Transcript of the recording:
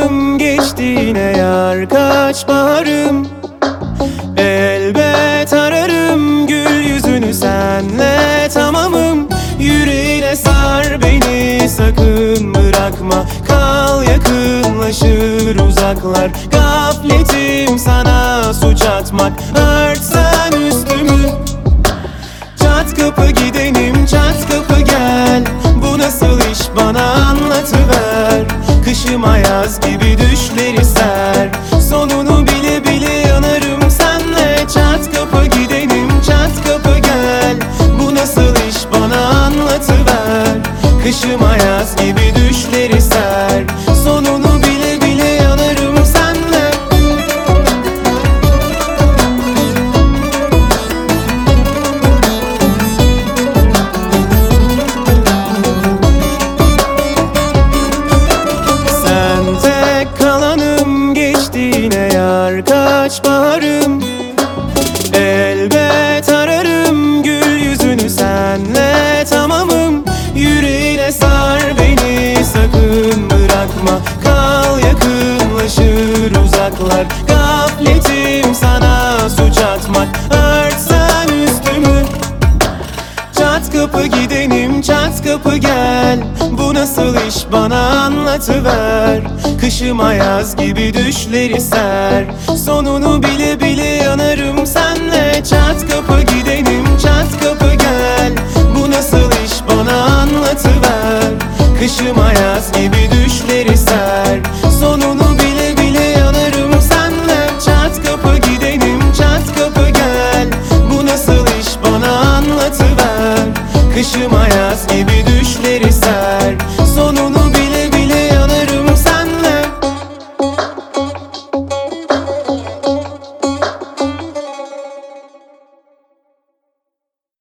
kalanım, geçti yine yar kaç baharım. Elbet ararım gül yüzünü, senle tamamım. Yüreğine sar beni, sakın bırakma. Kal yakınlaşır uzaklar, gafletim sana suç atmak. Örtsen üstümü, çat kapı gidenim, çat kapı gel. Bu nasıl iş bana anlatıver. Kışıma yaz gibi düşleri ser, sonunu bile bile yanarım senle. Çat kapı gidenim, çat kapı gel. Bu nasıl iş bana anlatıver. Kışıma yaz gibi düşleri ser, sonunu bile bile yanarım senle. Sen tek kalanım, geçti yine yar kaç baharım. Elbet ararım gül yüzünü, senle tamamım. Yüreğine sar beni, sakın bırakma. Kal yakınlaşır uzaklar, gafletim sana suç atmak. Örtsen üstümü, çat kapı gidenim, çat kapı gel. Bu nasıl iş bana anlatıver. Kışıma yaz gibi düşleri ser, sonunu bile bile yanarım senle. Çat kapı gidenim, çat kapı gel. Bu nasıl iş bana anlatıver. Kışıma yaz gibi düşleri ser, sonunu bile bile yanarım senle. Çat kapı gidenim, çat kapı gel. Bu nasıl iş bana anlatıver. Kışıma yaz gibi düşleri ser, sonunu